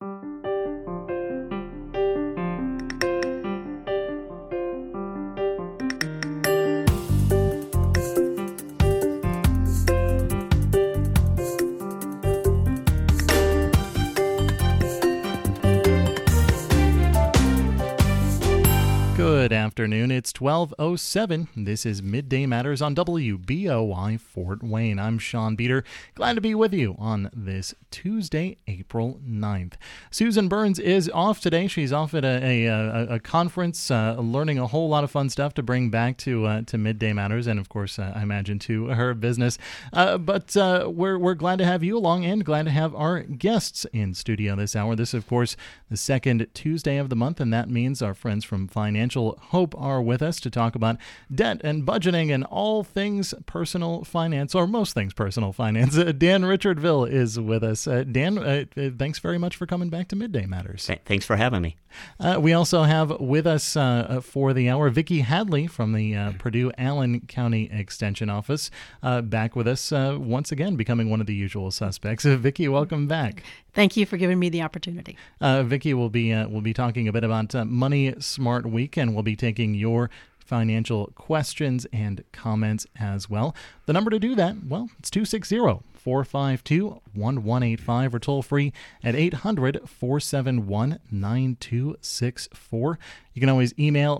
Good afternoon. It's 12:07. This is Midday Matters on WBOI Fort Wayne. I'm Sean Beater. Glad to be with you on this Tuesday, April 9th. Susan Burns is off today. She's off at a conference, learning a whole lot of fun stuff to bring back to Midday Matters, and of course, I imagine to her business. But we're glad to have you along, and glad to have our guests in studio this hour. This, of course, the second Tuesday of the month, and that means our friends from Financial Hope are with us to talk about debt and budgeting and all things personal finance, or most things personal finance. Dan Richardville is with us. Dan, thanks very much for coming back to Midday Matters. Thanks for having me. We also have with us for the hour Vicki Hadley from the Purdue Allen County Extension Office, back with us once again, becoming one of the usual suspects. Vicki, welcome back. Thank you for giving me the opportunity. Vicki will be talking a bit about Money Smart Week, and we'll be taking your financial questions and comments as well. The number to do that, well, it's 260-452-1185 or toll free at 800-471-9264. You can always email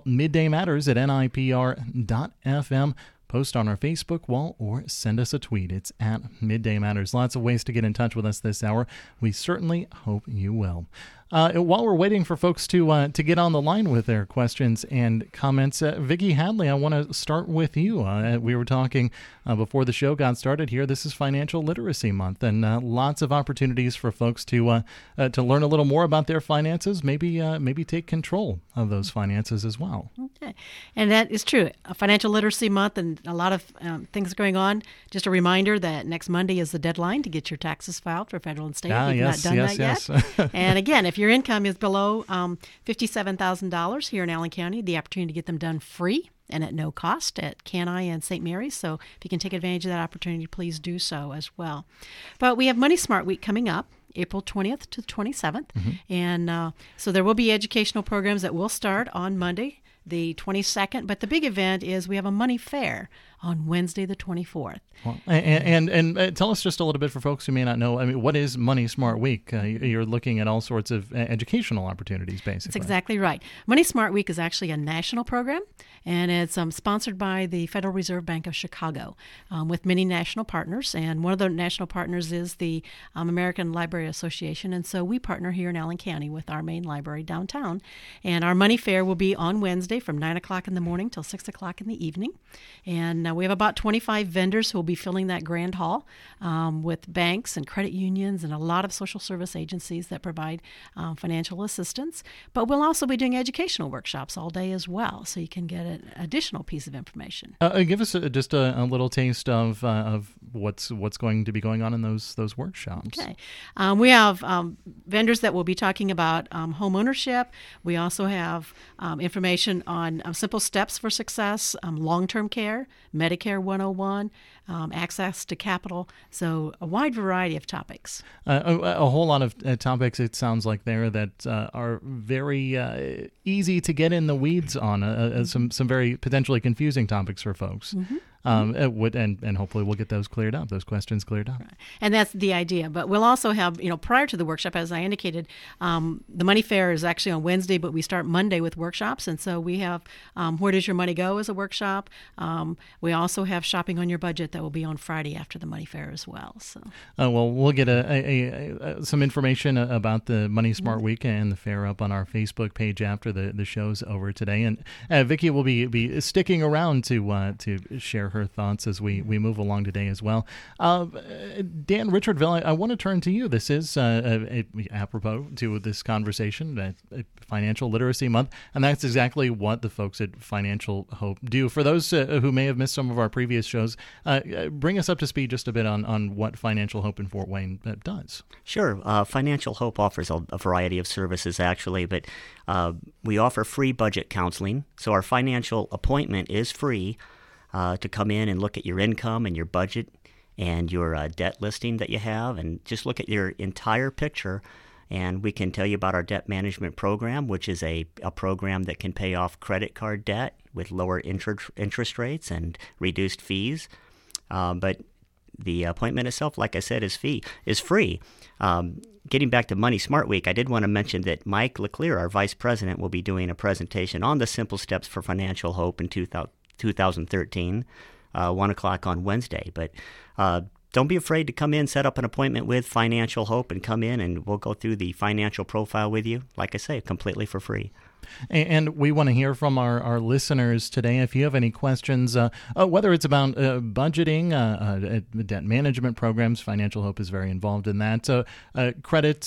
middaymatters@nipr.fm. Post on our Facebook wall or send us a tweet. It's at Midday Matters. Lots of ways to get in touch with us this hour. We certainly hope you will. While we're waiting for folks to get on the line with their questions and comments, Vicki Hadley, I want to start with you. We were talking before the show got started here. This is Financial Literacy Month, and lots of opportunities for folks to learn a little more about their finances, maybe take control of those finances as well. Okay, and that is true. Financial Literacy Month, and a lot of things going on. Just a reminder that next Monday is the deadline to get your taxes filed for federal and state. If you've not done that yet. And again, if your income is below $57,000 here in Allen County, the opportunity to get them done free and at no cost at Kenai and St. Mary's. So if you can take advantage of that opportunity, please do so as well. But we have Money Smart Week coming up, April 20th to the 27th. Mm-hmm. And so there will be educational programs that will start on Monday, the 22nd. But the big event is we have a money fair on Wednesday, the 24th. Well, and tell us just a little bit for folks who may not know. I mean, what is Money Smart Week? You're looking at all sorts of educational opportunities, basically. That's exactly right. Money Smart Week is actually a national program, and it's sponsored by the Federal Reserve Bank of Chicago with many national partners. And one of the national partners is the American Library Association. And so we partner here in Allen County with our main library downtown. And our money fair will be on Wednesday from 9 o'clock in the morning till 6 o'clock in the evening. And we have about 25 vendors who will be filling that grand hall with banks and credit unions and a lot of social service agencies that provide financial assistance. But we'll also be doing educational workshops all day as well, so you can get an additional piece of information. Give us just a little taste of what's going to be going on in those workshops. Okay. We have vendors that will be talking about home ownership. We also have information on simple steps for success, long-term care, Medicare 101, access to capital. So a wide variety of topics. A whole lot of topics, it sounds like there, that are very easy to get in the weeds on, some very potentially confusing topics for folks. Mm-hmm. And hopefully we'll get those questions cleared up. Right. And that's the idea. But we'll also have, prior to the workshop, as I indicated, the money fair is actually on Wednesday, but we start Monday with workshops. And so we have Where Does Your Money Go as a workshop. We also have Shopping on Your Budget that will be on Friday after the money fair as well. So, well, we'll get some information about the Money Smart Week and the fair up on our Facebook page after the show's over today. And Vicki will be sticking around to share her thoughts as we move along today as well. Dan Richardville, I want to turn to you. This is apropos to this conversation, Financial Literacy Month, and that's exactly what the folks at Financial Hope do. For those who may have missed some of our previous shows, bring us up to speed just a bit on what Financial Hope in Fort Wayne does. Sure. Financial Hope offers a variety of services, actually, but we offer free budget counseling. So our financial appointment is free to come in and look at your income and your budget and your debt listing that you have, and just look at your entire picture And we can tell you about our debt management program, which is a program that can pay off credit card debt with lower interest rates and reduced fees. But the appointment itself, like I said, is free. Getting back to Money Smart Week, I did want to mention that Mike LeClaire, our vice president, will be doing a presentation on the simple steps for financial hope in 2013, 1 o'clock on Wednesday. But don't be afraid to come in, set up an appointment with Financial Hope, and come in, and we'll go through the financial profile with you, like I say, completely for free. And we want to hear from our listeners today. If you have any questions, whether it's about budgeting, debt management programs, Financial Hope is very involved in that. Credit,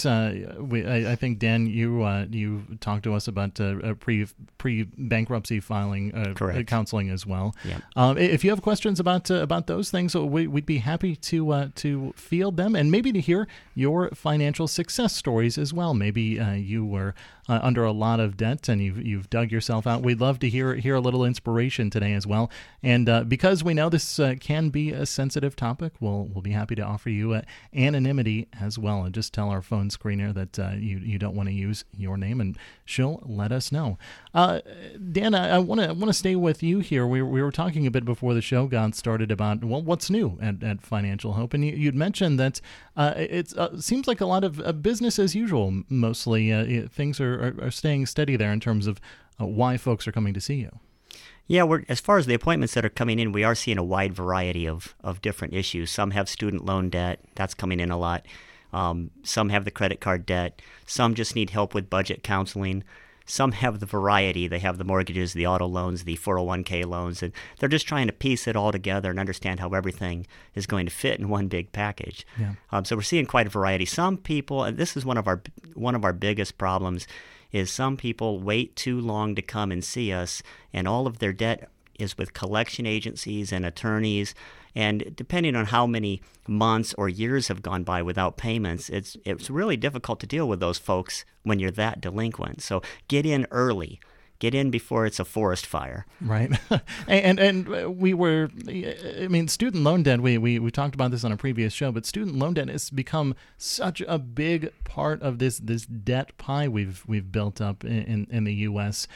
I think, Dan, you talked to us about pre-bankruptcy filing counseling as well. Yep. If you have questions about those things, we'd be happy to field them, and maybe to hear your financial success stories as well. Maybe you were under a lot of debt and you've dug yourself out. We'd love to hear a little inspiration today as well. And because we know this can be a sensitive topic, we'll be happy to offer you anonymity as well. And just tell our phone screener that you don't want to use your name, and she'll let us know. Dan, I want to stay with you here. We were talking a bit before the show got started about what's new at Financial Hope, and you'd mentioned that it seems like a lot of business as usual. Mostly things are staying steady there in terms of why folks are coming to see you. Yeah, as far as the appointments that are coming in, we are seeing a wide variety of different issues. Some have student loan debt. That's coming in a lot. Some have the credit card debt. Some just need help with budget counseling. Some have the variety. They have the mortgages, the auto loans, the 401k loans, and they're just trying to piece it all together and understand how everything is going to fit in one big package. Yeah. So we're seeing quite a variety. Some people, and this is one of our biggest problems, is some people wait too long to come and see us, and all of their debt is with collection agencies and attorneys. And depending on how many months or years have gone by without payments, it's really difficult to deal with those folks when you're that delinquent. So get in early. Get in before it's a forest fire. Right. and we were, I mean, student loan debt, we talked about this on a previous show, but student loan debt has become such a big part of this debt pie we've built up in the U.S.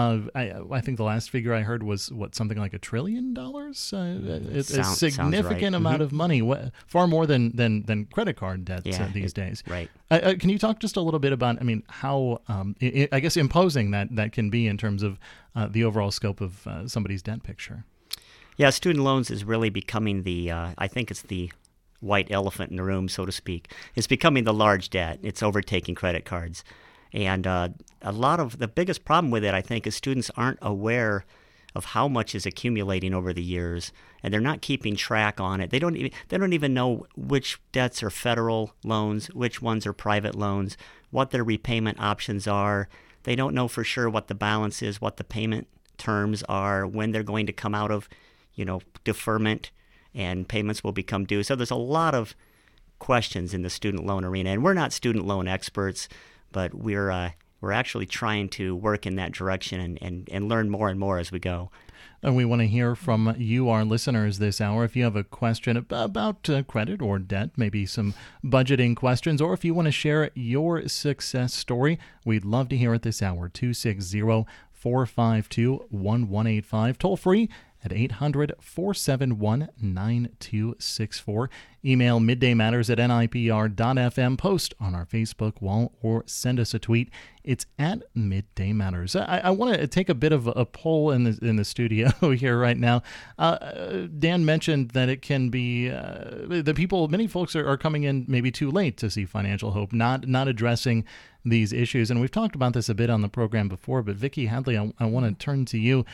I think the last figure I heard was, something like $1 trillion? It's a significant right. amount of money, far more than credit card debt these days. Right. Can you talk just a little bit about, how, I guess, imposing that can be in terms of the overall scope of somebody's debt picture? Yeah, student loans is really becoming I think it's the white elephant in the room, so to speak. It's becoming the large debt. It's overtaking credit cards. And a lot of the biggest problem with it, I think, is students aren't aware of how much is accumulating over the years, and they're not keeping track on it. They don't even know which debts are federal loans, which ones are private loans, what their repayment options are. They don't know for sure what the balance is, what the payment terms are, when they're going to come out of, deferment, and payments will become due. So there's a lot of questions in the student loan arena, and we're not student loan experts, but we're actually trying to work in that direction and learn more and more as we go. And we want to hear from you, our listeners, this hour. If you have a question about credit or debt, maybe some budgeting questions, or if you want to share your success story, we'd love to hear it this hour. 260-452-1185. Toll free at 800-471-9264. Email middaymatters@nipr.fm. Post on our Facebook wall or send us a tweet. It's at Midday Matters. I want to take a bit of a poll in the studio here right now. Dan mentioned that it can be many folks are coming in maybe too late to see Financial Hope, not addressing these issues. And we've talked about this a bit on the program before, but Vicki Hadley, I want to turn to you.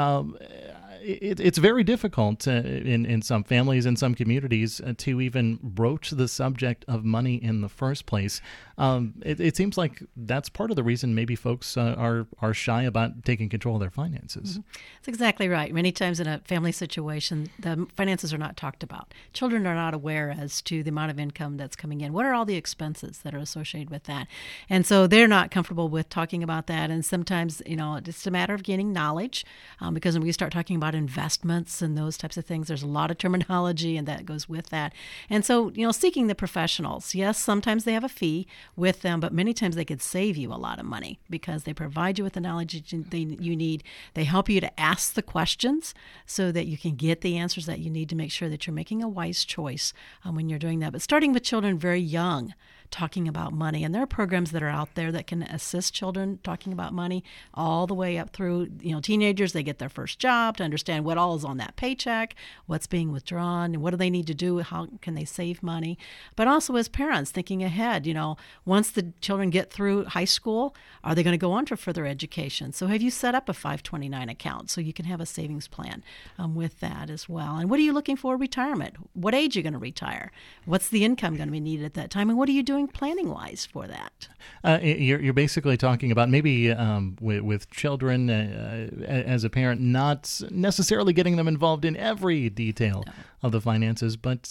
It's very difficult in some families, in some communities, to even broach the subject of money in the first place. It seems like that's part of the reason maybe folks are shy about taking control of their finances. Mm-hmm. That's exactly right. Many times in a family situation, the finances are not talked about. Children are not aware as to the amount of income that's coming in. What are all the expenses that are associated with that? And so they're not comfortable with talking about that. And sometimes, it's a matter of gaining knowledge, because when we start talking about about investments and those types of things. There's a lot of terminology, and that goes with that. And so, seeking the professionals. Yes, sometimes they have a fee with them, but many times they could save you a lot of money because they provide you with the knowledge you need. They help you to ask the questions so that you can get the answers that you need to make sure that you're making a wise choice when you're doing that. But starting with children very young, talking about money. And there are programs that are out there that can assist children talking about money all the way up through, teenagers. They get their first job to understand what all is on that paycheck, what's being withdrawn, and what do they need to do, how can they save money. But also as parents, thinking ahead, once the children get through high school, are they going to go on to further education? So have you set up a 529 account so you can have a savings plan with that as well? And what are you looking for retirement? What age are you going to retire? What's the income going to be needed at that time? And what are you doing planning-wise for that? You're basically talking about maybe with children as a parent, not necessarily getting them involved in every detail of the finances, but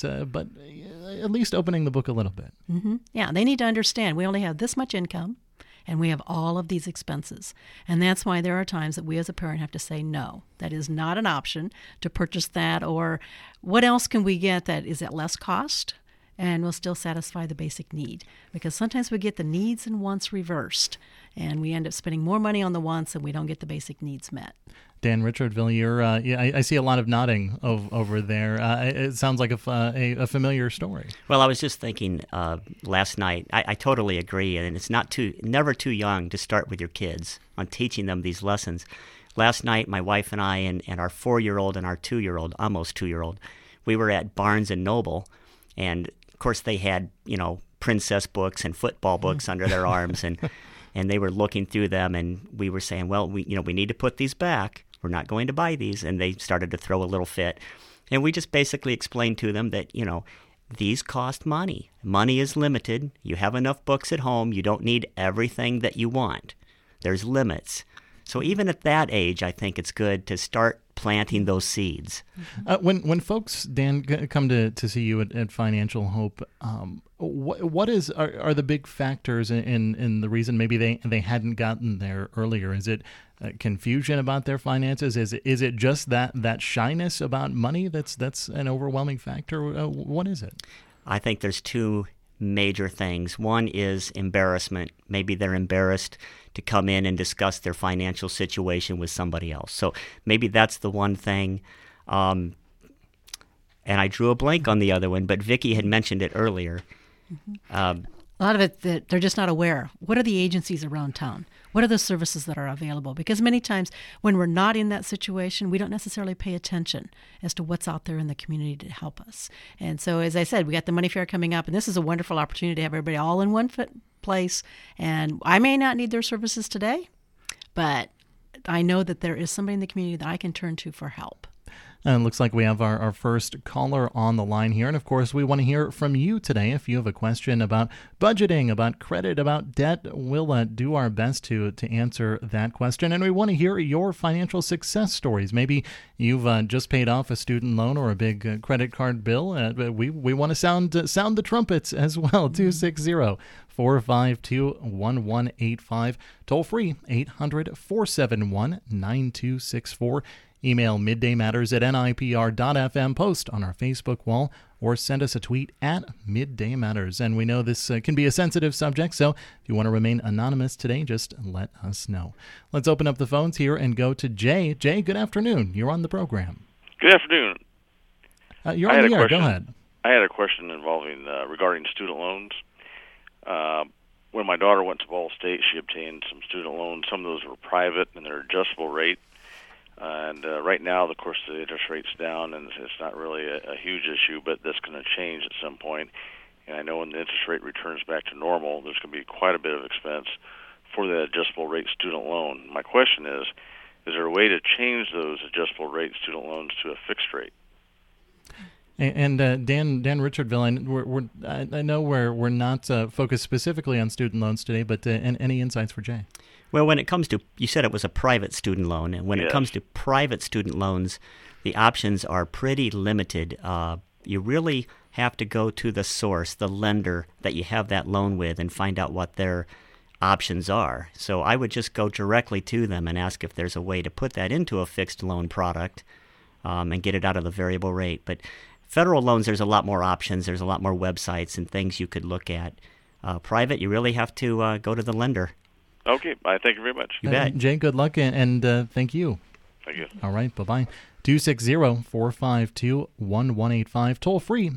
at least opening the book a little bit. Mm-hmm. Yeah, they need to understand we only have this much income, and we have all of these expenses. And that's why there are times that we as a parent have to say, no, that is not an option to purchase that, or what else can we get that is at less cost and will still satisfy the basic need? Because sometimes we get the needs and wants reversed, and we end up spending more money on the wants and we don't get the basic needs met. Dan Richardville, I see a lot of nodding over there. It sounds like a familiar story. Well, I was just thinking last night. I totally agree, and it's never too young to start with your kids on teaching them these lessons. Last night, my wife and I and our 4-year-old and our 2-year-old, almost 2-year-old, we were at Barnes and Noble, and of course they had princess books and football books under their arms, and they were looking through them, and we were saying, well, we need to put these back. We're not going to buy these. And they started to throw a little fit. And we just basically explained to them that, these cost money. Money is limited. You have enough books at home. You don't need everything that you want. There's limits. So even at that age, I think it's good to start planting those seeds. When folks, Dan, come to see you at Financial Hope, what are the big factors in the reason maybe they hadn't gotten there earlier? Is it confusion about their finances? Is it just that shyness about money that's an overwhelming factor? What is it? I think there's two major things. One is embarrassment. Maybe they're embarrassed to come in and discuss their financial situation with somebody else. So maybe that's the one thing. And I drew a blank on the other one, but Vicki had mentioned it earlier. A lot of it that they're just not aware. What are the agencies around town? What are the services that are available? Because many times when we're not in that situation, we don't necessarily pay attention as to what's out there in the community to help us. And so, as I said, we got the Money Fair coming up, and this is a wonderful opportunity to have everybody all in one place. And I may not need their services today, but I know that there is somebody in the community that I can turn to for help. And it looks like we have our first caller on the line here. And, of course, we want to hear from you today. If you have a question about budgeting, about credit, about debt, we'll do our best to answer that question. And we want to hear your financial success stories. Maybe you've just paid off a student loan or a big credit card bill. We want to sound the trumpets as well. 260-452-1185. Toll free, 800-471-9264. Email middaymatters@nipr.fm, post on our Facebook wall, or send us a tweet at Midday Matters. And we know this can be a sensitive subject, so if you want to remain anonymous today, just let us know. Let's open up the phones here and go to Jay. Jay, good afternoon. You're on the program. Good afternoon. You're on the air. Go ahead. I had a question involving regarding student loans. When my daughter went to Ball State, she obtained some student loans. Some of those were private, and they're adjustable rate. And right now, of course, the interest rate's down, and it's not really a huge issue, but that's going to change at some point. And I know when the interest rate returns back to normal, there's going to be quite a bit of expense for the adjustable rate student loan. My question is there a way to change those adjustable rate student loans to a fixed rate? And Dan Richardville, I know we're not focused specifically on student loans today, but any insights for Jay? Well, when it comes to, you said it was a private student loan, and when it comes to private student loans, the options are pretty limited. You really have to go to the source, the lender that you have that loan with, and find out what their options are. So I would just go directly to them and ask if there's a way to put that into a fixed loan product and get it out of the variable rate. But federal loans, there's a lot more options. There's a lot more websites and things you could look at. Private, you really have to go to the lender. Okay, I thank you very much. You bet. Jay, good luck, and thank you. Thank you. All right, bye-bye. 260-452-1185. Toll free,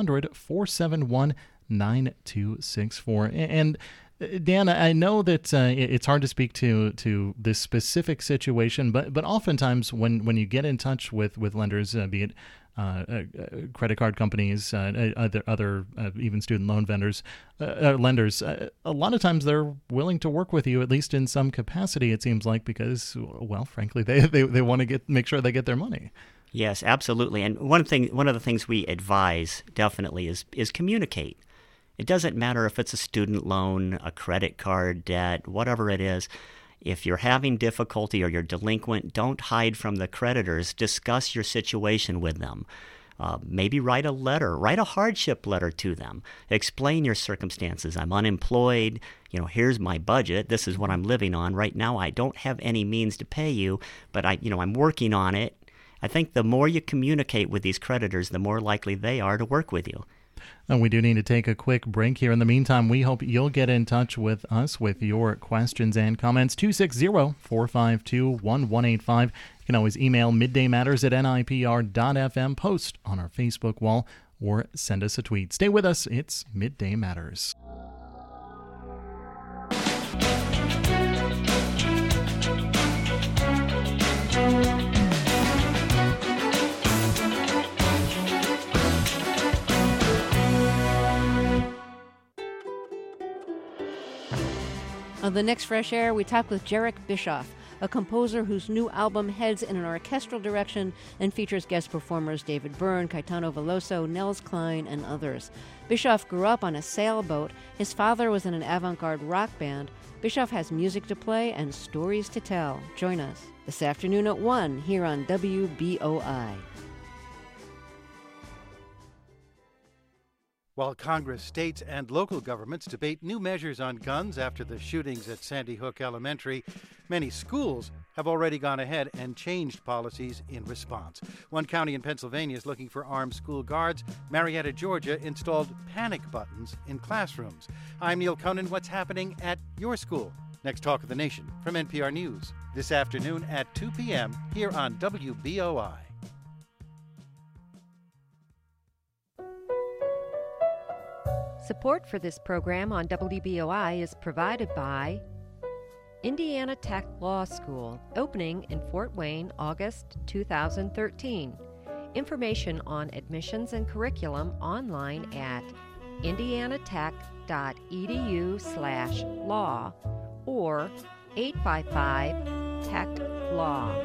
800-471-9264. And Dan, I know that it's hard to speak to this specific situation, but oftentimes when you get in touch with lenders, be it credit card companies, other even student loan vendors, lenders, a lot of times they're willing to work with you, at least in some capacity, it seems like, because, well, frankly, they want to make sure they get their money. Yes, absolutely. And one of the things we advise definitely is communicate. It doesn't matter if it's a student loan, a credit card debt, whatever it is. If you're having difficulty or you're delinquent, don't hide from the creditors. Discuss your situation with them. Maybe write a hardship letter to them. Explain your circumstances. I'm unemployed. Here's my budget. This is what I'm living on. Right now, I don't have any means to pay you, but I'm working on it. I think the more you communicate with these creditors, the more likely they are to work with you. And we do need to take a quick break here. In the meantime, we hope you'll get in touch with us with your questions and comments. 260-452-1185. You can always email middaymatters@nipr.fm, post on our Facebook wall, or send us a tweet. Stay with us. It's Midday Matters. On the next Fresh Air, we talk with Jarek Bischoff, a composer whose new album heads in an orchestral direction and features guest performers David Byrne, Caetano Veloso, Nels Cline, and others. Bischoff grew up on a sailboat. His father was in an avant-garde rock band. Bischoff has music to play and stories to tell. Join us this afternoon at 1 here on WBOI. While Congress, states, and local governments debate new measures on guns after the shootings at Sandy Hook Elementary, many schools have already gone ahead and changed policies in response. One county in Pennsylvania is looking for armed school guards. Marietta, Georgia installed panic buttons in classrooms. I'm Neil Conan. What's happening at your school? Next Talk of the Nation from NPR News. This afternoon at 2 p.m. here on WBOI. Support for this program on WBOI is provided by Indiana Tech Law School, opening in Fort Wayne, August 2013. Information on admissions and curriculum online at indianatech.edu/law or 855-TECH-LAW.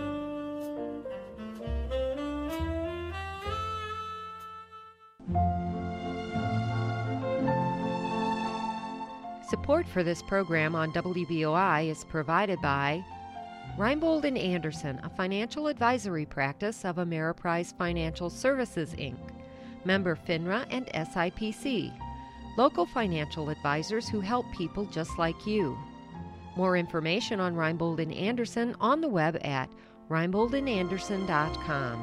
Support for this program on WBOI is provided by Reinbold & Anderson, a financial advisory practice of Ameriprise Financial Services, Inc., member FINRA and SIPC, local financial advisors who help people just like you. More information on Reinbold & Anderson on the web at reinboldandanderson.com.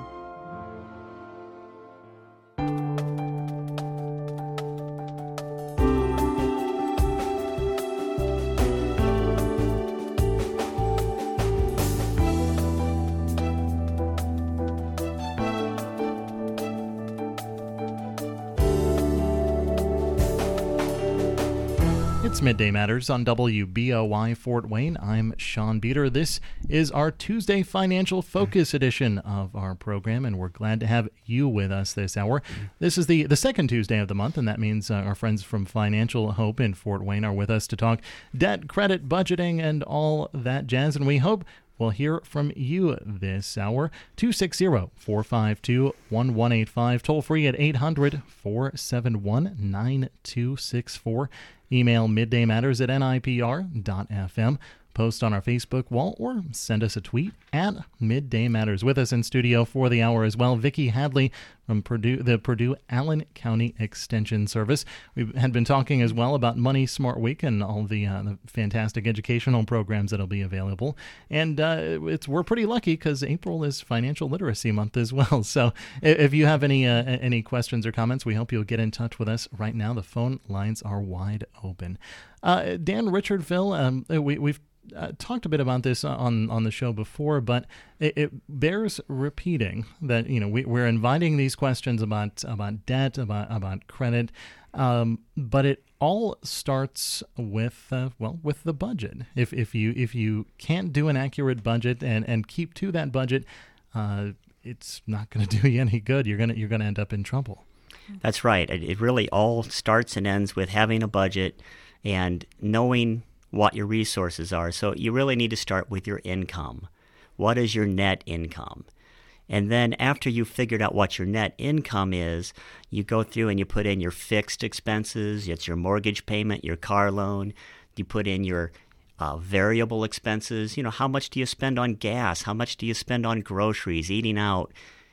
It's Midday Matters on WBOI Fort Wayne. I'm Sean Beater. This is our Tuesday Financial Focus edition of our program, and we're glad to have you with us this hour. This is the second Tuesday of the month, and that means our friends from Financial Hope in Fort Wayne are with us to talk debt, credit, budgeting, and all that jazz, and we hope we'll hear from you this hour. 260-452-1185. Toll free at 800-471-9264. Email middaymatters@nipr.fm. post on our Facebook wall or send us a tweet at Midday Matters. With us in studio for the hour as well, Vicki Hadley from the Purdue Allen County Extension Service. We had been talking as well about Money Smart Week and all the fantastic educational programs that'll be available. And we're pretty lucky because April is Financial Literacy Month as well. So if you have any questions or comments, we hope you'll get in touch with us right now. The phone lines are wide open. Dan Richardville, we've talked a bit about this on the show before, but it bears repeating that we're inviting these questions about debt, about credit, but it all starts with the budget. If you can't do an accurate budget and keep to that budget, it's not going to do you any good. You're gonna end up in trouble. That's right. It really all starts and ends with having a budget and knowing what your resources are. So you really need to start with your income. What is your net income? And then after you've figured out what your net income is, you go through and you put in your fixed expenses. It's your mortgage payment, your car loan. You put in your variable expenses. How much do you spend on gas? How much do you spend on groceries, eating out?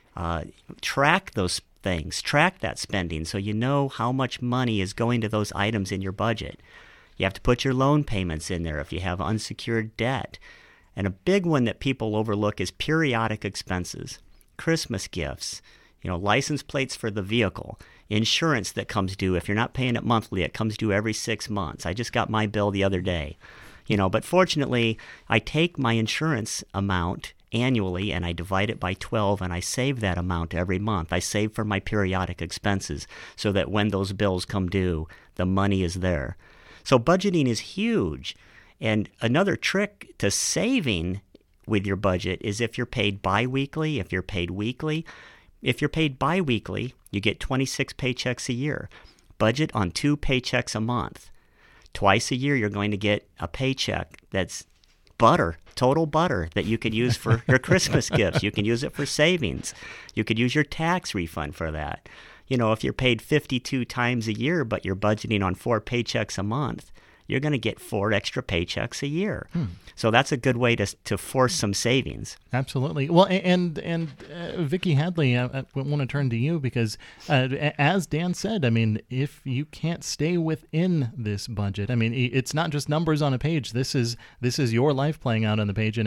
Track those things. Track that spending so you know how much money is going to those items in your budget. You have to put your loan payments in there if you have unsecured debt. And a big one that people overlook is periodic expenses, Christmas gifts, license plates for the vehicle, insurance that comes due. If you're not paying it monthly, it comes due every 6 months. I just got my bill the other day. But fortunately, I take my insurance amount annually and I divide it by 12 and I save that amount every month. I save for my periodic expenses so that when those bills come due, the money is there. So budgeting is huge. And another trick to saving with your budget is if you're paid biweekly, if you're paid weekly. If you're paid biweekly, you get 26 paychecks a year. Budget on 2 paychecks a month. Twice a year, you're going to get a paycheck that's butter, total butter, that you could use for your Christmas gifts. You can use it for savings. You could use your tax refund for that. If you're paid 52 times a year, but you're budgeting on 4 paychecks a month, you're going to get 4 extra paychecks a year. So that's a good way to force some savings. Absolutely. Well, and Vicki Hadley, I want to turn to you because, as Dan said, if you can't stay within this budget, it's not just numbers on a page. This is your life playing out on the page, and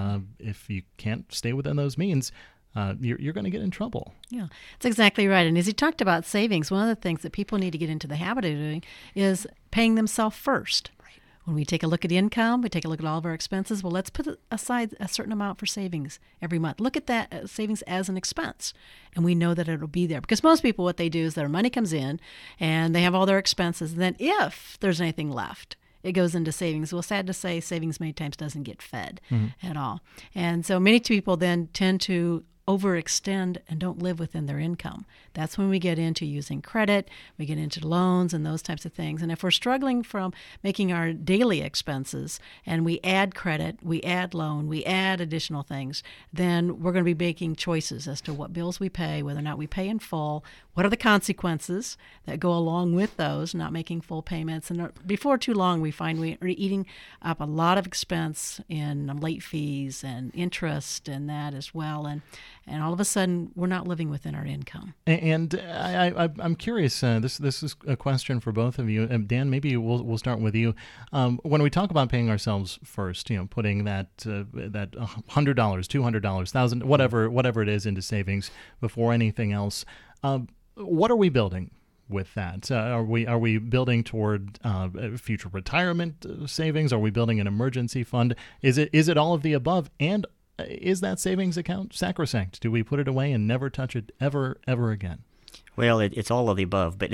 if you can't stay within those means, you're going to get in trouble. Yeah, that's exactly right. And as he talked about savings, one of the things that people need to get into the habit of doing is paying themselves first. Right. When we take a look at income, we take a look at all of our expenses. Well, let's put aside a certain amount for savings every month. Look at that savings as an expense, and we know that it'll be there. Because most people, what they do is their money comes in, and they have all their expenses. And then if there's anything left, it goes into savings. Well, sad to say, savings many times doesn't get fed at all. And so many people then tend to overextend and don't live within their income. That's when we get into using credit, we get into loans and those types of things. And if we're struggling from making our daily expenses and we add credit, we add loan, we add additional things, then we're going to be making choices as to what bills we pay, whether or not we pay in full, what are the consequences that go along with those, not making full payments. And before too long, we find we are eating up a lot of expense in late fees and interest and that as well. And all of a sudden, we're not living within our income. And I'm curious. This is a question for both of you. Dan, maybe we'll start with you. When we talk about paying ourselves first, putting that $100, $200, $1,000, whatever it is into savings before anything else. What are we building with that? Are we building toward future retirement savings? Are we building an emergency fund? Is it all of the above? And is that savings account sacrosanct? Do we put it away and never touch it ever again? Well, it's all of the above, but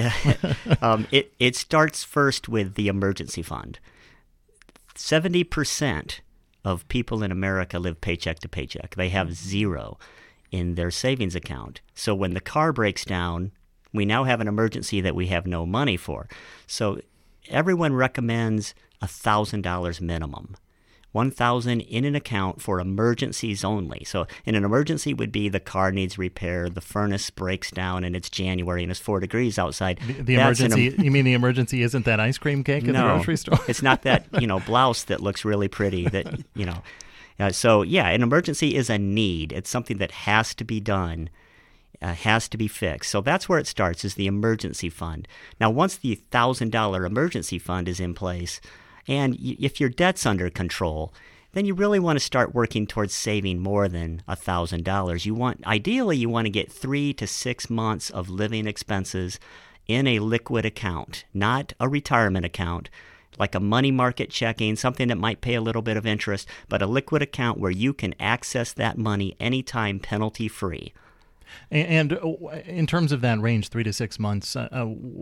it starts first with the emergency fund. 70% of people in America live paycheck to paycheck. They have zero in their savings account. So when the car breaks down, we now have an emergency that we have no money for. So everyone recommends $1,000 minimum. $1,000 in an account for emergencies only. So in an emergency would be the car needs repair, the furnace breaks down, and it's January and it's 4 degrees outside. The emergency, you mean the emergency isn't that ice cream cake at the grocery store? It's not that, blouse that looks really pretty that, So, an emergency is a need. It's something that has to be done, has to be fixed. So that's where it starts, is the emergency fund. Now, once the $1,000 emergency fund is in place, and if your debt's under control, then you really want to start working towards saving more than $1,000. Ideally, you want to get 3 to 6 months of living expenses in a liquid account, not a retirement account, like a money market checking, something that might pay a little bit of interest, but a liquid account where you can access that money anytime penalty-free. And in terms of that range, 3 to 6 months, how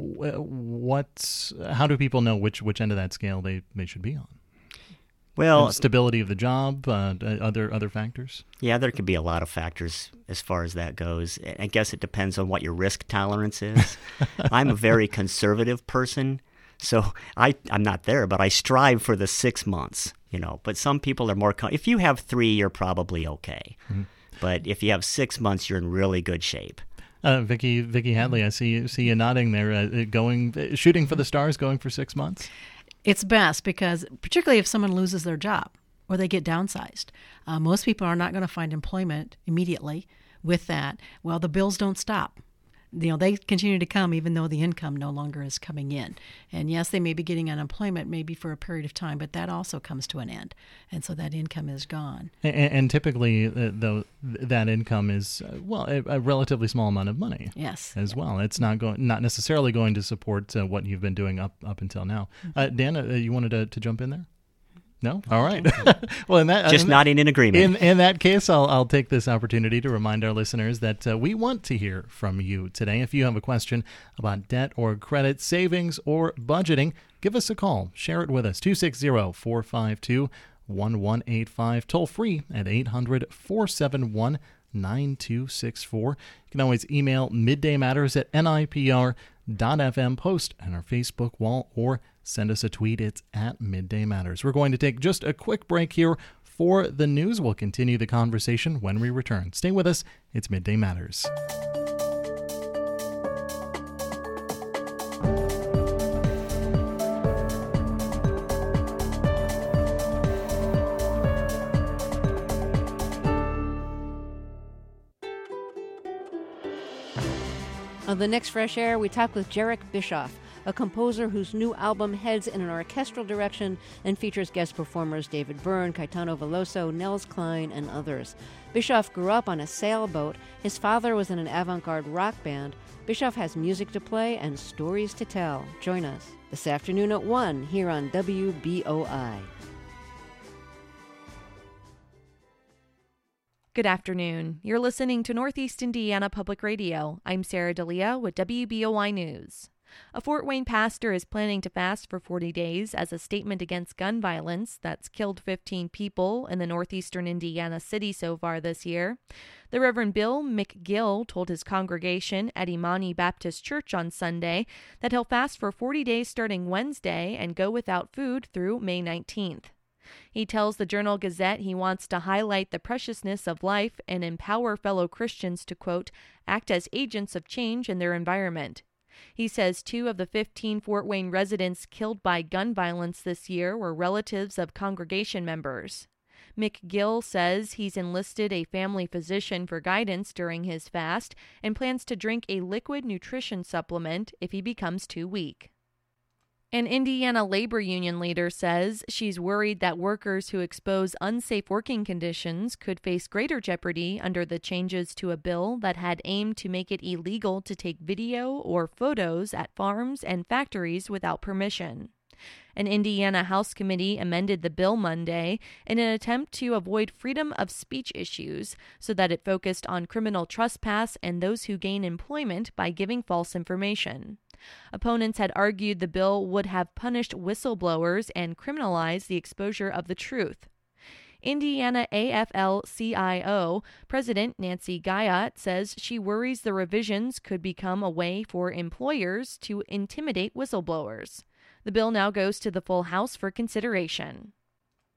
do people know which end of that scale they should be on? Well, and stability of the job, other factors? Yeah, there could be a lot of factors as far as that goes. I guess it depends on what your risk tolerance is. I'm a very conservative person, so I'm not there, but I strive for the 6 months, But some people are more... If you have 3, you're probably okay. Mm-hmm. But if you have 6 months, you're in really good shape. Vicki Hadley, I see you nodding there. Shooting for the stars, going for 6 months. It's best because, particularly if someone loses their job or they get downsized, most people are not going to find employment immediately with that. Well, the bills don't stop. They continue to come even though the income no longer is coming in. And yes, they may be getting unemployment maybe for a period of time, but that also comes to an end. And so that income is gone. And typically, though, that income is, a relatively small amount of money. Yes. As well. It's not necessarily going to support what you've been doing up until now. Dan, you wanted to jump in there? No? All right. Well, nodding in agreement. In that case, I'll take this opportunity to remind our listeners that we want to hear from you today. If you have a question about debt or credit, savings, or budgeting, give us a call. Share it with us. 260-452-1185. Toll free at 800-471-9264. You can always email middaymatters@nipr.fm, post on our Facebook wall, or send us a tweet. It's at Midday Matters. We're going to take just a quick break here for the news. We'll continue the conversation when we return. Stay with us. It's Midday Matters. On the next Fresh Air, we talk with Jarek Bischoff, a composer whose new album heads in an orchestral direction and features guest performers David Byrne, Caetano Veloso, Nels Cline, and others. Bischoff grew up on a sailboat. His father was in an avant-garde rock band. Bischoff has music to play and stories to tell. Join us this afternoon at 1 here on WBOI. Good afternoon. You're listening to Northeast Indiana Public Radio. I'm Sarah D'Elia with WBOI News. A Fort Wayne pastor is planning to fast for 40 days as a statement against gun violence that's killed 15 people in the northeastern Indiana city so far this year. The Reverend Bill McGill told his congregation at Imani Baptist Church on Sunday that he'll fast for 40 days starting Wednesday and go without food through May 19th. He tells the Journal-Gazette he wants to highlight the preciousness of life and empower fellow Christians to, quote, act as agents of change in their environment. He says 2 of the 15 Fort Wayne residents killed by gun violence this year were relatives of congregation members. McGill says he's enlisted a family physician for guidance during his fast and plans to drink a liquid nutrition supplement if he becomes too weak. An Indiana labor union leader says she's worried that workers who expose unsafe working conditions could face greater jeopardy under the changes to a bill that had aimed to make it illegal to take video or photos at farms and factories without permission. An Indiana House committee amended the bill Monday in an attempt to avoid freedom of speech issues so that it focused on criminal trespass and those who gain employment by giving false information. Opponents had argued the bill would have punished whistleblowers and criminalized the exposure of the truth. Indiana AFL-CIO President Nancy Guyot says she worries the revisions could become a way for employers to intimidate whistleblowers. The bill now goes to the full House for consideration.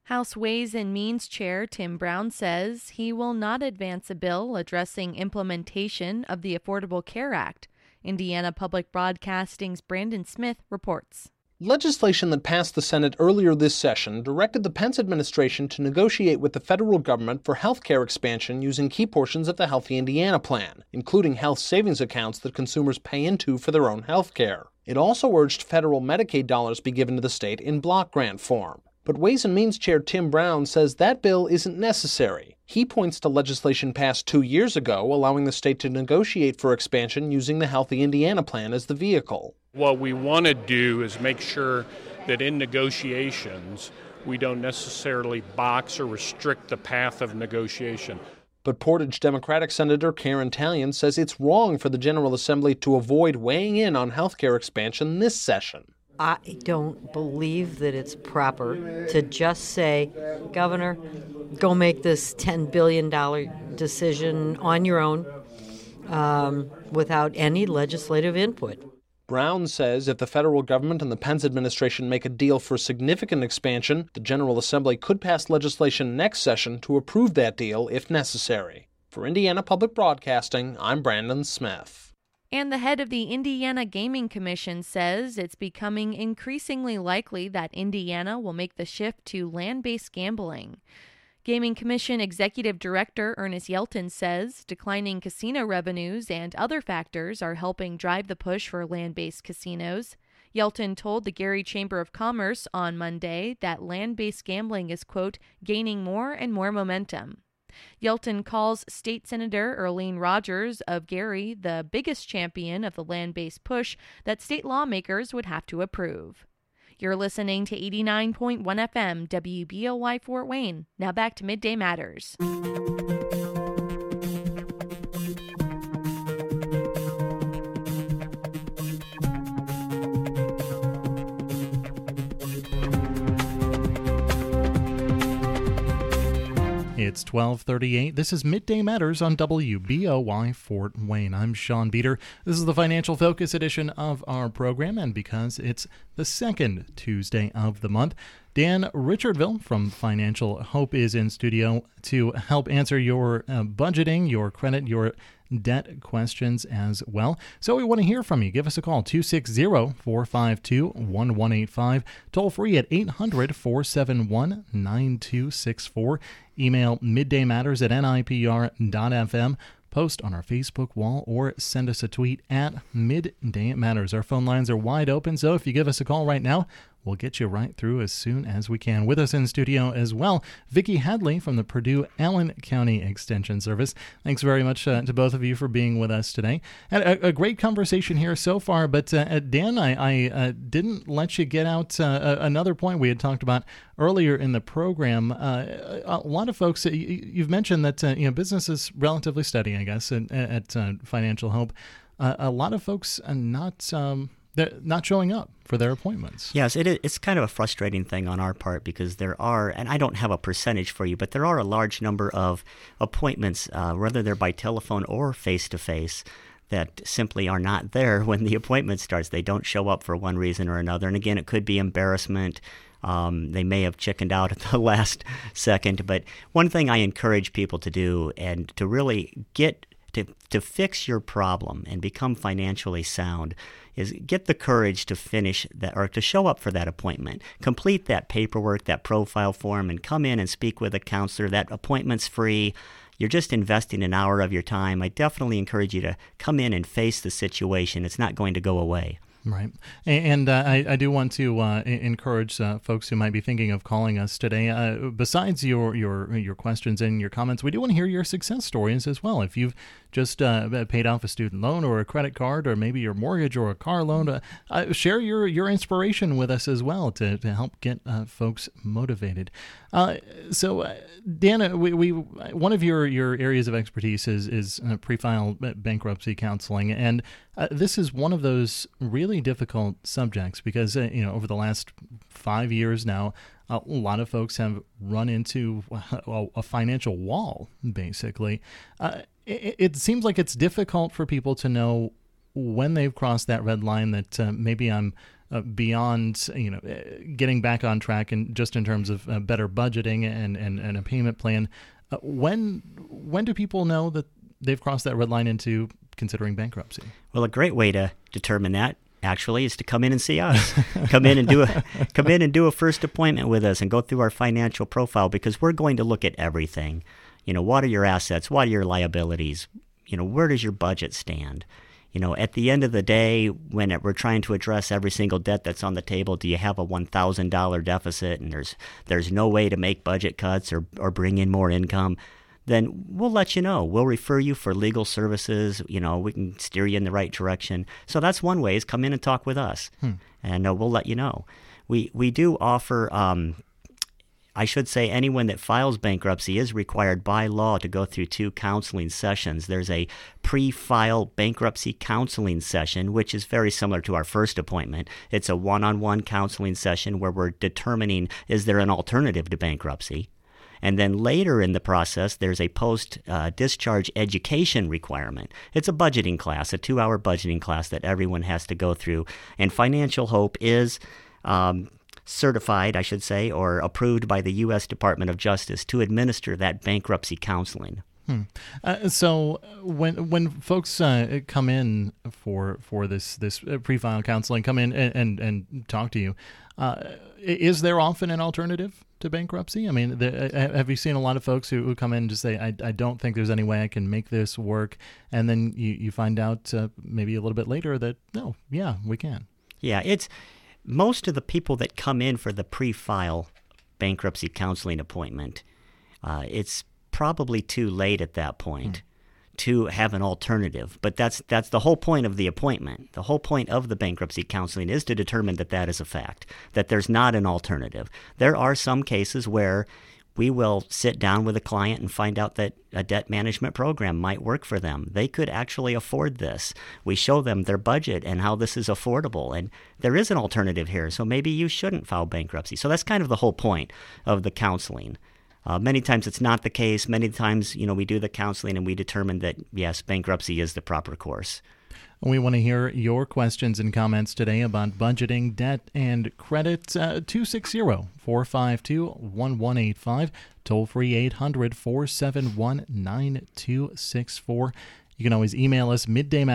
House Ways and Means Chair Tim Brown says he will not advance a bill addressing implementation of the Affordable Care Act. Indiana Public Broadcasting's Brandon Smith reports. Legislation that passed the Senate earlier this session directed the Pence administration to negotiate with the federal government for health care expansion using key portions of the Healthy Indiana Plan, including health savings accounts that consumers pay into for their own health care. It also urged federal Medicaid dollars be given to the state in block grant form. But Ways and Means Chair Tim Brown says that bill isn't necessary. He points to legislation passed 2 years ago allowing the state to negotiate for expansion using the Healthy Indiana Plan as the vehicle. What we want to do is make sure that in negotiations we don't necessarily box or restrict the path of negotiation. But Portage Democratic Senator Karen Talion says it's wrong for the General Assembly to avoid weighing in on health care expansion this session. I don't believe that it's proper to just say, Governor, go make this $10 billion decision on your own without any legislative input. Brown says if the federal government and the Pence administration make a deal for significant expansion, the General Assembly could pass legislation next session to approve that deal if necessary. For Indiana Public Broadcasting, I'm Brandon Smith. And the head of the Indiana Gaming Commission says it's becoming increasingly likely that Indiana will make the shift to land-based gambling. Gaming Commission Executive Director Ernest Yelton says declining casino revenues and other factors are helping drive the push for land-based casinos. Yelton told the Gary Chamber of Commerce on Monday that land-based gambling is, quote, gaining more and more momentum. Yelton calls State Senator Earlene Rogers of Gary the biggest champion of the land-based push that state lawmakers would have to approve. You're listening to 89.1 FM WBOY Fort Wayne. Now back to Midday Matters. It's 12:38. This is Midday Matters on WBOY Fort Wayne. I'm Sean Beater. This is the Financial Focus edition of our program, and because it's the second Tuesday of the month, Dan Richardville from Financial Hope is in studio to help answer your budgeting, your credit, your debt questions as well. So we want to hear from you. Give us a call, 260-452-1185. Toll free at 800-471-9264. Email middaymatters@nipr.fm. Post on our Facebook wall or send us a tweet at Midday Matters. Our phone lines are wide open, so if you give us a call right now, we'll get you right through as soon as we can. With us in studio as well, Vicki Hadley from the Purdue Allen County Extension Service. Thanks very much to both of you for being with us today. And a great conversation here so far, but Dan, I didn't let you get out another point we had talked about earlier in the program. A lot of folks, you've mentioned that business is relatively steady, I guess, at Financial Hope. A lot of folks are not showing up for their appointments. Yes, it's kind of a frustrating thing on our part because there are, and I don't have a percentage for you, but there are a large number of appointments, whether they're by telephone or face-to-face, that simply are not there when the appointment starts. They don't show up for one reason or another. And again, it could be embarrassment. They may have chickened out at the last second. But one thing I encourage people to do and to really get to fix your problem and become financially sound is get the courage to finish that or to show up for that appointment. Complete that paperwork, that profile form, and come in and speak with a counselor. That appointment's free. You're just investing an hour of your time. I definitely encourage you to come in and face the situation. It's not going to go away. Right. And I do want to encourage folks who might be thinking of calling us today. Besides your questions and your comments, we do want to hear your success stories as well. If you've just paid off a student loan or a credit card or maybe your mortgage or a car loan, share your inspiration with us as well to help get folks motivated. So, Dan, we one of your areas of expertise is pre-file bankruptcy counseling, and this is one of those really difficult subjects because over the last 5 years now, a lot of folks have run into a financial wall, basically. It seems like it's difficult for people to know when they've crossed that red line that maybe I'm beyond getting back on track and just in terms of better budgeting and a payment plan. When do people know that they've crossed that red line into considering bankruptcy? Well, a great way to determine that actually is to come in and see us. come in and do a first appointment with us and go through our financial profile, because we're going to look at everything. What are your assets? What are your liabilities? Where does your budget stand? At the end of the day, when we're trying to address every single debt that's on the table, do you have a $1,000 deficit and there's no way to make budget cuts or bring in more income? Then we'll let you know. We'll refer you for legal services. We can steer you in the right direction. So that's one way, is come in and talk with us, and we'll let you know. We do offer, I should say, anyone that files bankruptcy is required by law to go through 2 counseling sessions. There's a pre-file bankruptcy counseling session, which is very similar to our first appointment. It's a one-on-one counseling session where we're determining, is there an alternative to bankruptcy? And then later in the process, there's a post-discharge education requirement. It's a budgeting class, a 2-hour budgeting class that everyone has to go through. And Financial Hope is certified, I should say, or approved by the U.S. Department of Justice to administer that bankruptcy counseling. So when folks come in for this pre-file counseling, come in and talk to you, is there often an alternative to bankruptcy? I mean, have you seen a lot of folks who come in and just say, I don't think there's any way I can make this work, and then you find out maybe a little bit later that, no, yeah, we can? Yeah, it's most of the people that come in for the pre-file bankruptcy counseling appointment, it's probably too late at that point to have an alternative. But that's the whole point of the appointment. The whole point of the bankruptcy counseling is to determine that is a fact, that there's not an alternative. There are some cases where we will sit down with a client and find out that a debt management program might work for them. They could actually afford this. We show them their budget and how this is affordable, and there is an alternative here, so maybe you shouldn't file bankruptcy. So that's kind of the whole point of the counseling. Many times it's not the case. Many times, we do the counseling and we determine that, yes, bankruptcy is the proper course. We want to hear your questions and comments today about budgeting, debt, and credit. 260-452-1185. Toll-free 800-471-9264. You can always email us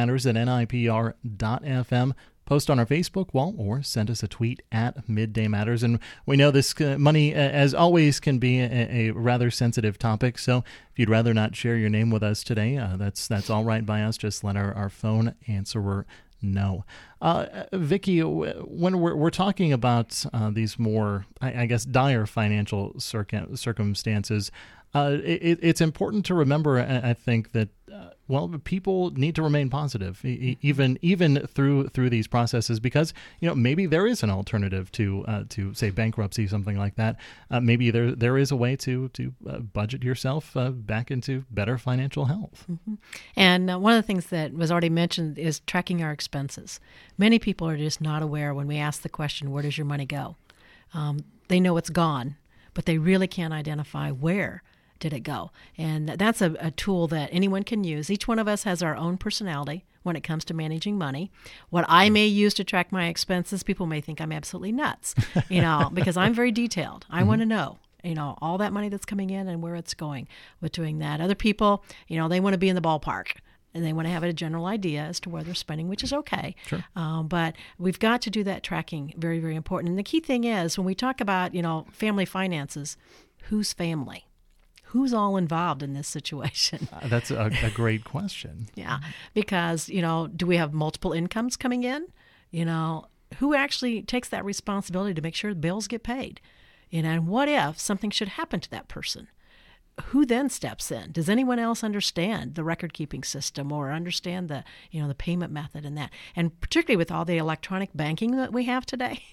middaymatters@nipr.fm. Post on our Facebook wall or send us a tweet at Midday Matters. And we know this money, as always, can be a rather sensitive topic. So if you'd rather not share your name with us today, that's all right by us. Just let our phone answerer know. Vicki, when we're talking about these more, I guess, dire financial circumstances, it's important to remember, I think, that people need to remain positive, even through these processes, because maybe there is an alternative to say bankruptcy, something like that. Maybe there is a way to budget yourself back into better financial health. Mm-hmm. And one of the things that was already mentioned is tracking our expenses. Many people are just not aware when we ask the question, where does your money go? They know it's gone, but they really can't identify where did it go. And that's a tool that anyone can use. Each one of us has our own personality when it comes to managing money. What I may use to track my expenses, people may think I'm absolutely nuts, because I'm very detailed. I want to know, all that money that's coming in and where it's going with doing that. Other people, they want to be in the ballpark. And they want to have a general idea as to where they're spending, which is okay. Sure. But we've got to do that tracking, very, very important. And the key thing is, when we talk about, family finances, whose family? Who's all involved in this situation? That's a great question. Yeah, because, do we have multiple incomes coming in? Who actually takes that responsibility to make sure the bills get paid? And what if something should happen to that person? Who then steps in? Does anyone else understand the record-keeping system or understand the payment method and that? And particularly with all the electronic banking that we have today,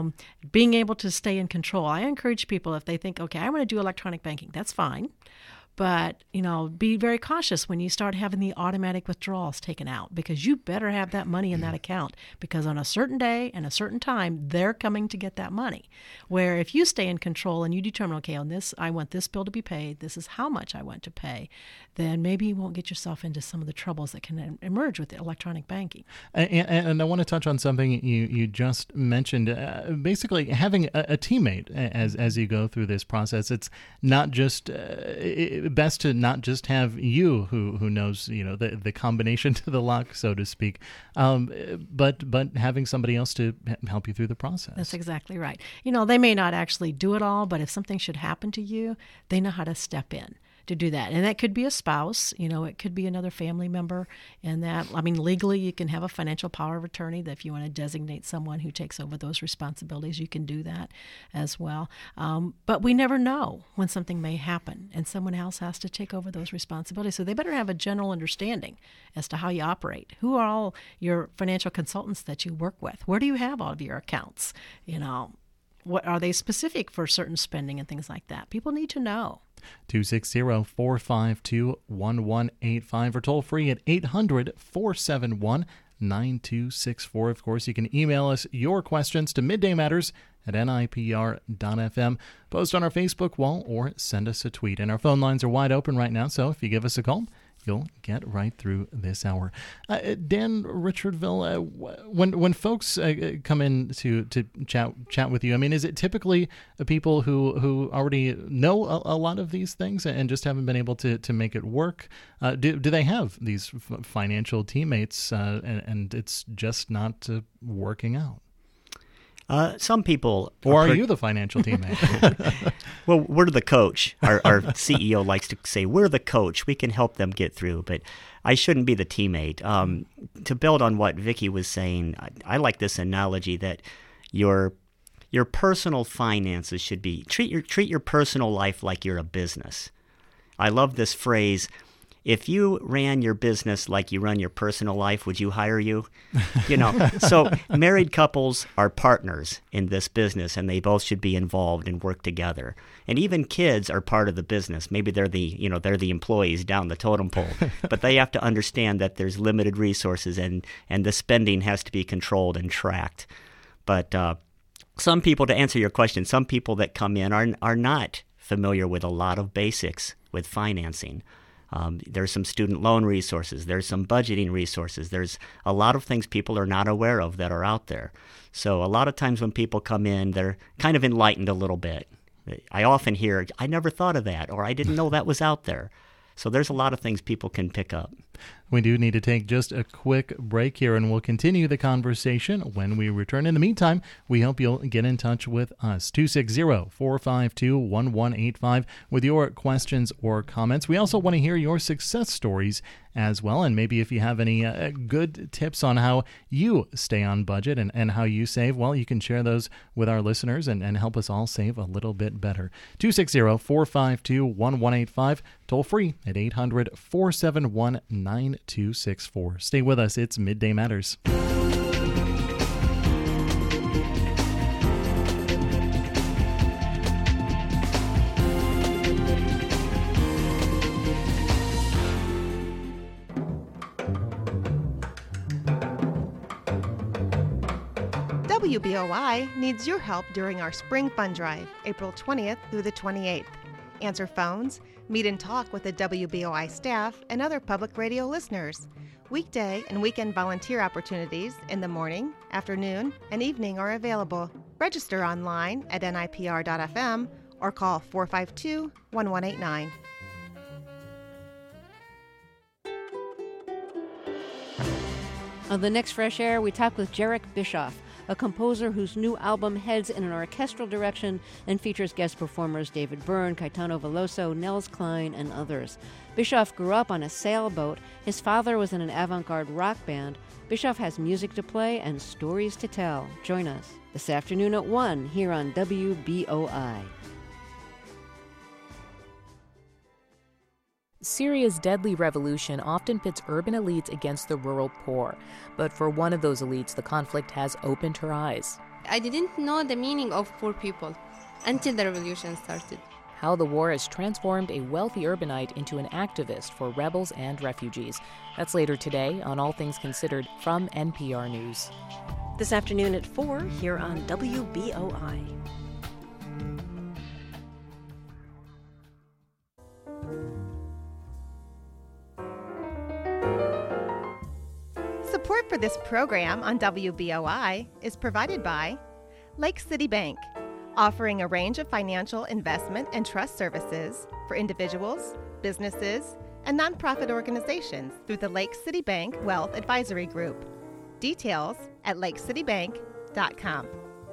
being able to stay in control. I encourage people, if they think, okay, I want to do electronic banking, that's fine. But, be very cautious when you start having the automatic withdrawals taken out, because you better have that money in that account, because on a certain day and a certain time, they're coming to get that money. Where if you stay in control and you determine, okay, on this, I want this bill to be paid, this is how much I want to pay, then maybe you won't get yourself into some of the troubles that can emerge with electronic banking. And I want to touch on something you just mentioned, basically having a teammate as you go through this process. It's not just best to not just have you who knows the combination to the lock, so to speak, but having somebody else to help you through the process. That's exactly right. They may not actually do it all, but if something should happen to you, they know how to step in to do that. And that could be a spouse, it could be another family member. And that, legally you can have a financial power of attorney that if you want to designate someone who takes over those responsibilities, you can do that as well. But we never know when something may happen and someone else has to take over those responsibilities. So they better have a general understanding as to how you operate. Who are all your financial consultants that you work with? Where do you have all of your accounts? What are they specific for certain spending and things like that? People need to know. 260-452-1185 or toll free at 800-471-9264. Of course, you can email us your questions to middaymatters@nipr.fm. Post on our Facebook wall or send us a tweet. And our phone lines are wide open right now, so if you give us a call, you'll get right through this hour. Dan Richardville, when folks come in to chat with you, is it typically people who already know a lot of these things and just haven't been able to make it work? Do they have these financial teammates and it's just not working out? Some people... Or are you the financial teammate? Well, we're the coach. Our CEO likes to say, we're the coach. We can help them get through, but I shouldn't be the teammate. To build on what Vicki was saying, I like this analogy that your personal finances should be... Treat your personal life like you're a business. I love this phrase... If you ran your business like you run your personal life, would you hire you? So married couples are partners in this business, and they both should be involved and work together. And even kids are part of the business. Maybe they're the employees down the totem pole, but they have to understand that there's limited resources and the spending has to be controlled and tracked. But some people, to answer your question, some people that come in are not familiar with a lot of basics with financing. There's some student loan resources. There's some budgeting resources. There's a lot of things people are not aware of that are out there. So a lot of times when people come in, they're kind of enlightened a little bit. I often hear, I never thought of that, or I didn't know that was out there. So there's a lot of things people can pick up. We do need to take just a quick break here, and we'll continue the conversation when we return. In the meantime, we hope you'll get in touch with us. 260-452-1185 with your questions or comments. We also want to hear your success stories as well, and maybe if you have any good tips on how you stay on budget and how you save, well, you can share those with our listeners and help us all save a little bit better. 260-452-1185, toll free at 800-471-9264. Stay with us. It's Midday Matters. WBOI needs your help during our Spring Fund Drive, April 20th through the 28th. Answer phones, meet and talk with the WBOI staff and other public radio listeners. Weekday and weekend volunteer opportunities in the morning, afternoon, and evening are available. Register online at nipr.fm or call 452-1189. On the next Fresh Air, we talk with Jarek Bischoff, a composer whose new album heads in an orchestral direction and features guest performers David Byrne, Caetano Veloso, Nels Cline, and others. Bischoff grew up on a sailboat. His father was in an avant-garde rock band. Bischoff has music to play and stories to tell. Join us this afternoon at 1 here on WBOI. Syria's deadly revolution often pits urban elites against the rural poor. But for one of those elites, the conflict has opened her eyes. I didn't know the meaning of poor people until the revolution started. how the war has transformed a wealthy urbanite into an activist for rebels and refugees. That's later today on All Things Considered from NPR News. This afternoon at 4 here on WBOI. Support for this program on WBOI is provided by Lake City Bank, offering a range of financial investment and trust services for individuals, businesses, and nonprofit organizations through the Lake City Bank Wealth Advisory Group. Details at lakecitybank.com.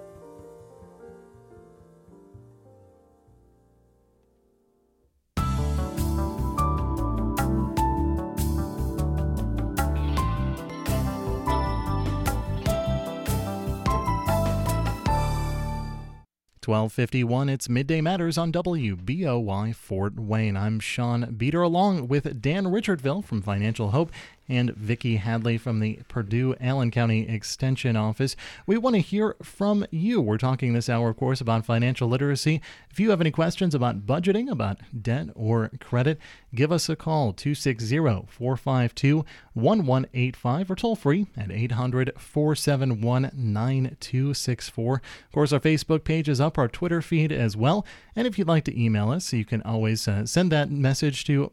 $12:51, it's Midday Matters on WBOI Fort Wayne. I'm Sean Beater, along with Dan Richardville from Financial Hope and Vicki Hadley from the Purdue Allen County Extension Office. We want to hear from you. We're talking this hour, of course, about financial literacy. If you have any questions about budgeting, about debt or credit, give us a call, 260-452-1185, or toll free at 800-471-9264. Of course, our Facebook page is up, our Twitter feed as well. And if you'd like to email us, you can always send that message to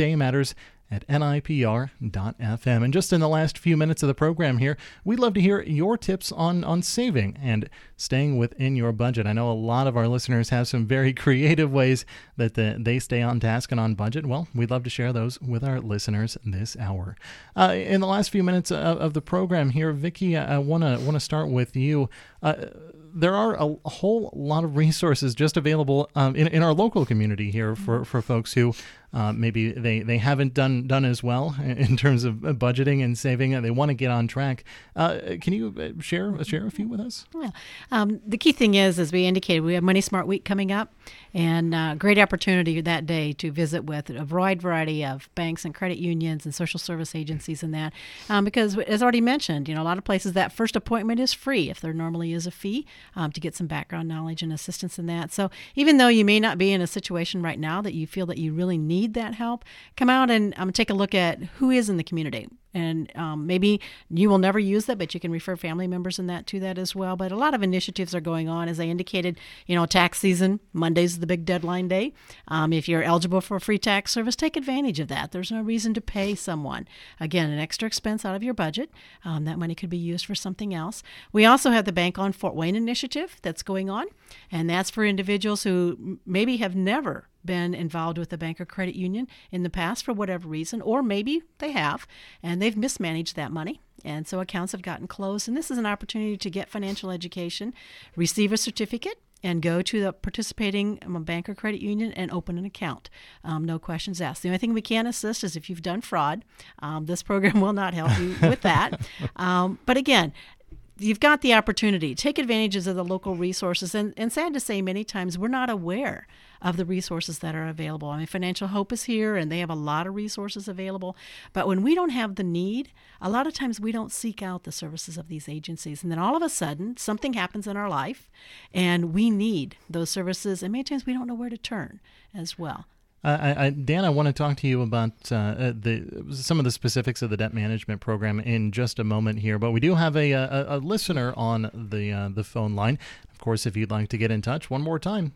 middaymatters@nipr.fm. And just in the last few minutes of the program here, we'd love to hear your tips on saving and staying within your budget. I know a lot of our listeners have some very creative ways that they stay on task and on budget. Well, we'd love to share those with our listeners this hour. In the last few minutes of the program here, Vicki, I want to start with you. There are a whole lot of resources just available in our local community here for folks who maybe they haven't done as well in terms of budgeting and saving, and they want to get on track. Can you share a few with us? Yeah. The key thing is, as we indicated, we have Money Smart Week coming up, and great opportunity that day to visit with a wide variety of banks and credit unions and social service agencies and that, because as already mentioned, a lot of places that first appointment is free if there normally is a fee to get some background knowledge and assistance in that. So even though you may not be in a situation right now that you feel that you really need that help, come out and take a look at who is in the community. And maybe you will never use that, but you can refer family members in that to that as well. But a lot of initiatives are going on. As I indicated, tax season, Monday's the big deadline day. If you're eligible for a free tax service, take advantage of that. There's no reason to pay someone. Again, an extra expense out of your budget. That money could be used for something else. We also have the Bank on Fort Wayne initiative that's going on, and that's for individuals who maybe have never been involved with a bank or credit union in the past for whatever reason, or maybe they have, and they've mismanaged that money. And so accounts have gotten closed. And this is an opportunity to get financial education, receive a certificate, and go to the participating bank or credit union and open an account. No questions asked. The only thing we can assist is if you've done fraud. This program will not help you with that. But again, you've got the opportunity. Take advantages of the local resources. And sad to say, many times we're not aware of the resources that are available. I mean, Financial Hope is here, and they have a lot of resources available. But when we don't have the need, a lot of times we don't seek out the services of these agencies. And then all of a sudden, something happens in our life, and we need those services. And many times we don't know where to turn as well. Dan, I want to talk to you about some of the specifics of the debt management program in just a moment here, but we do have a listener on the phone line. Of course, if you'd like to get in touch, one more time,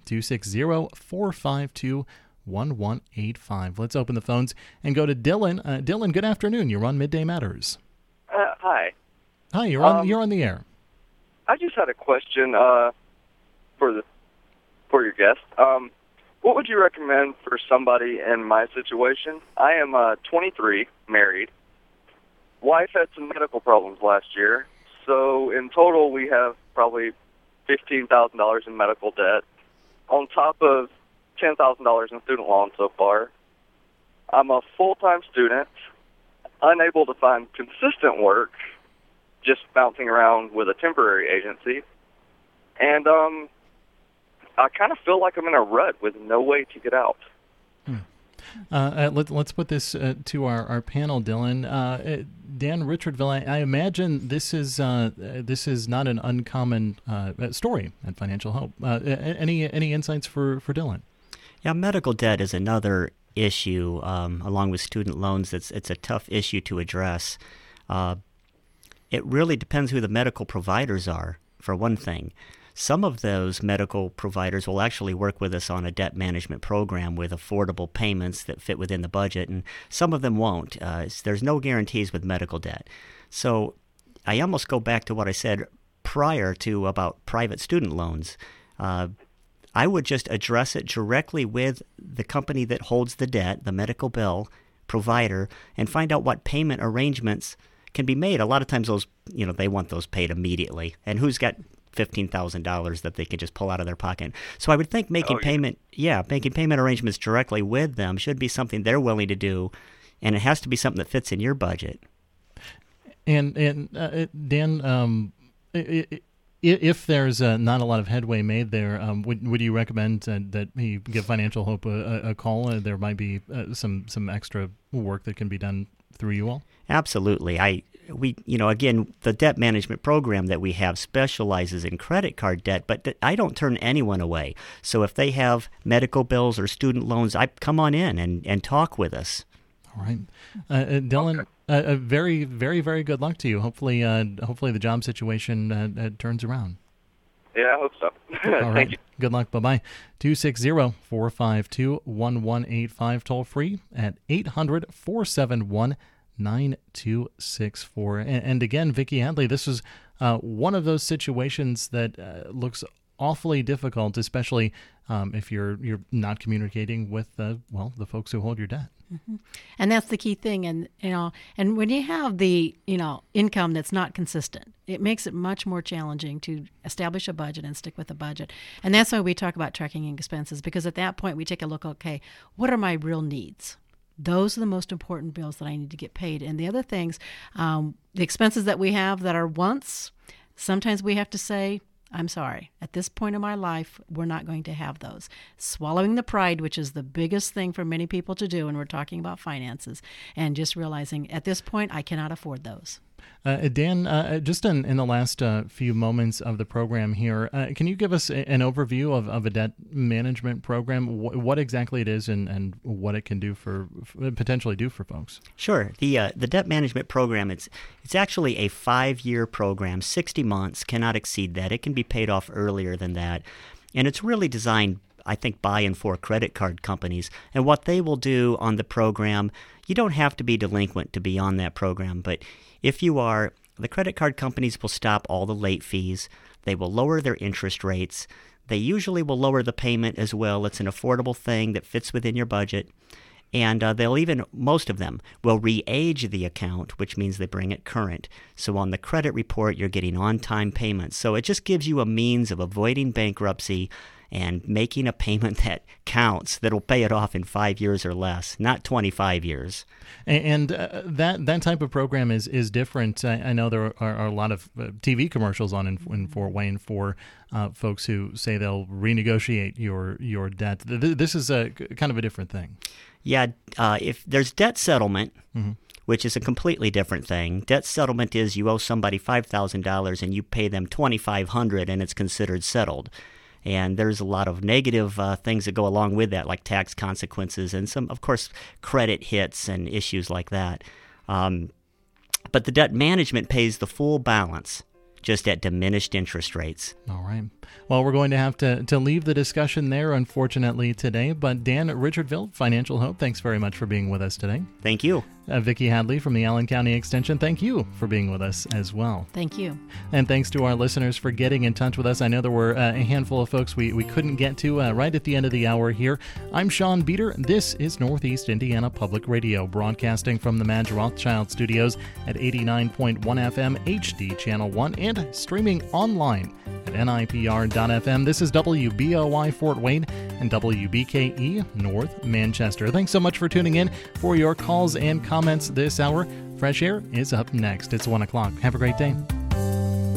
260-452-1185. Let's open the phones and go to Dylan. Dylan, good afternoon. You're on Midday Matters. Hi. Hi, you're on the air. I just had a question for your guest. What would you recommend for somebody in my situation? I am 23, married. Wife had some medical problems last year. So in total, we have probably $15,000 in medical debt, on top of $10,000 in student loans so far. I'm a full-time student, unable to find consistent work, just bouncing around with a temporary agency. And I kind of feel like I'm in a rut with no way to get out. Let's put this to our panel, Dylan. Dan Richardville, I imagine this is not an uncommon story at Financial Hope. Any insights for Dylan? Yeah, medical debt is another issue, along with student loans. It's a tough issue to address. It really depends who the medical providers are, for one thing. Some of those medical providers will actually work with us on a debt management program with affordable payments that fit within the budget, and some of them won't. There's no guarantees with medical debt. So I almost go back to what I said prior to about private student loans. I would just address it directly with the company that holds the debt, the medical bill provider, and find out what payment arrangements can be made. A lot of times those, they want those paid immediately. And who's got $15,000 that they can just pull out of their pocket? So I would think making payment arrangements directly with them should be something they're willing to do, and it has to be something that fits in your budget. And Dan, if there's not a lot of headway made there, would you recommend that he give Financial Hope a call? There might be some extra work that can be done through you all. Absolutely. Again, the debt management program that we have specializes in credit card debt, but I don't turn anyone away. So if they have medical bills or student loans, come on in and talk with us. All right. Dylan, very, very, very good luck to you. Hopefully the job situation turns around. Yeah, I hope so. All right. Thank you. Good luck. Bye-bye. 260-452-1185, toll free at 800-471-9264. And again, Vicki Hadley, this is one of those situations that looks awfully difficult, especially if you're not communicating with the folks who hold your debt. Mm-hmm. And that's the key thing. And and when you have the income that's not consistent, it makes it much more challenging to establish a budget and stick with a budget. And that's why we talk about tracking expenses, because at that point we take a look, okay, what are my real needs? Those are the most important bills that I need to get paid. And the other things, the expenses that we have that are wants, sometimes we have to say, I'm sorry, at this point in my life, we're not going to have those. Swallowing the pride, which is the biggest thing for many people to do when we're talking about finances, and just realizing at this point, I cannot afford those. Dan, just in the last few moments of the program here, can you give us an overview of a debt management program, what exactly it is and what it can do potentially do for folks? Sure. The debt management program, it's actually a 5-year program, 60 months, cannot exceed that. It can be paid off earlier than that. And it's really designed, I think, by and for credit card companies. And what they will do on the program, you don't have to be delinquent to be on that program, but if you are, the credit card companies will stop all the late fees. They will lower their interest rates. They usually will lower the payment as well. It's an affordable thing that fits within your budget. And most of them will re-age the account, which means they bring it current. So on the credit report, you're getting on-time payments. So it just gives you a means of avoiding bankruptcy and making a payment that counts, that'll pay it off in 5 years or less, not 25 years. And that type of program is different. I know there are a lot of TV commercials on in Fort Wayne for folks who say they'll renegotiate your debt. This is a kind of a different thing. Yeah, if there's debt settlement, mm-hmm. which is a completely different thing. Debt settlement is you owe somebody $5,000 and you pay them $2,500 and it's considered settled. And there's a lot of negative things that go along with that, like tax consequences and some, of course, credit hits and issues like that. But the debt management pays the full balance, just at diminished interest rates. All right. Well, we're going to have to leave the discussion there, unfortunately, today. But Dan Richardville, Financial Hope, thanks very much for being with us today. Thank you. Vicki Hadley from the Allen County Extension, thank you for being with us as well. Thank you. And thanks to our listeners for getting in touch with us. I know there were a handful of folks we couldn't get to right at the end of the hour here. I'm Sean Beater. This is Northeast Indiana Public Radio, broadcasting from the Madge Rothschild Studios at 89.1 FM HD Channel 1 and streaming online at NIPR.FM. This is WBOI Fort Wayne and WBKE North Manchester. Thanks so much for tuning in. For your calls and comments this hour, Fresh Air is up next. It's 1 o'clock. Have a great day.